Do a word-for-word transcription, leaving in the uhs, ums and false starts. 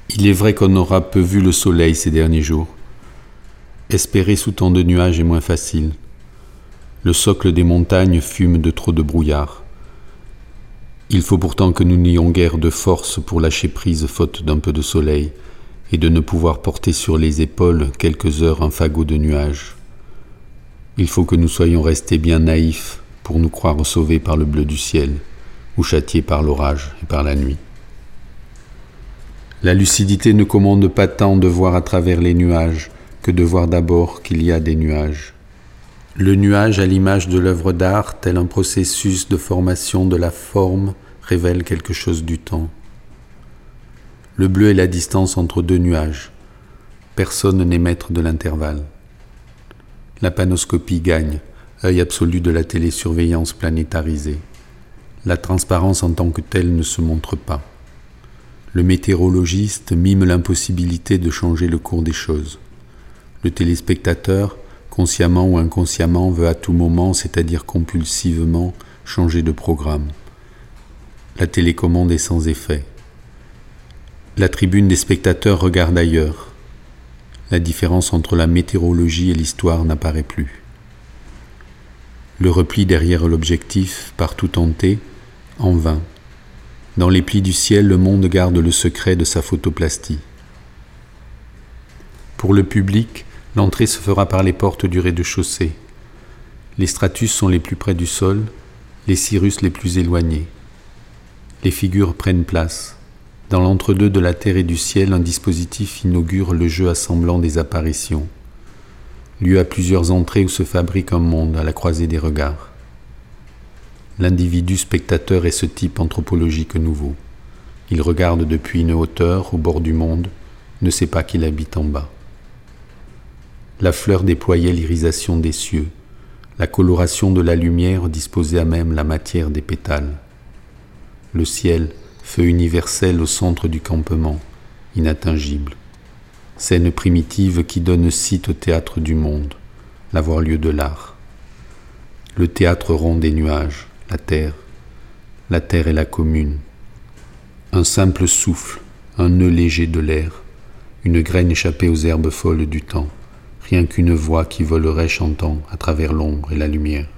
Il est vrai qu'on aura peu vu le soleil ces derniers jours. Espérer sous tant de nuages est moins facile. Le socle des montagnes fume de trop de brouillard. Il faut pourtant que nous n'ayons guère de force pour lâcher prise faute d'un peu de soleil et de ne pouvoir porter sur les épaules quelques heures un fagot de nuages. Il faut que nous soyons restés bien naïfs pour nous croire sauvés par le bleu du ciel ou châtiés par l'orage et par la nuit. La lucidité ne commande pas tant de voir à travers les nuages que de voir d'abord qu'il y a des nuages. Le nuage, à l'image de l'œuvre d'art, tel un processus de formation de la forme, révèle quelque chose du temps. Le bleu est la distance entre deux nuages. Personne n'est maître de l'intervalle. La panoscopie gagne, œil absolu de la télésurveillance planétarisée. La transparence en tant que telle ne se montre pas. Le météorologiste mime l'impossibilité de changer le cours des choses. Le téléspectateur, consciemment ou inconsciemment, veut à tout moment, c'est-à-dire compulsivement, changer de programme. La télécommande est sans effet. La tribune des spectateurs regarde ailleurs. La différence entre la météorologie et l'histoire n'apparaît plus. Le repli derrière l'objectif, partout tenté, en vain. Dans les plis du ciel, le monde garde le secret de sa photoplastie. Pour le public, l'entrée se fera par les portes du rez-de-chaussée. Les stratus sont les plus près du sol, les cirrus les plus éloignés. Les figures prennent place. Dans l'entre-deux de la terre et du ciel, un dispositif inaugure le jeu assemblant des apparitions. Lieu à plusieurs entrées où se fabrique un monde à la croisée des regards. L'individu spectateur est ce type anthropologique nouveau. Il regarde depuis une hauteur, au bord du monde, ne sait pas qu'il habite en bas. La fleur déployait l'irisation des cieux, la coloration de la lumière disposait à même la matière des pétales. Le ciel, feu universel au centre du campement, inatteint,gible. Scène primitive qui donne site au théâtre du monde, l'avoir-lieu de l'art. Le théâtre rond des nuages, la terre, la terre est la commune. Un simple souffle, un nœud léger de l'air, une graine échappée aux herbes folles du temps, rien qu'une voix qui volerait chantant à travers l'ombre et la lumière.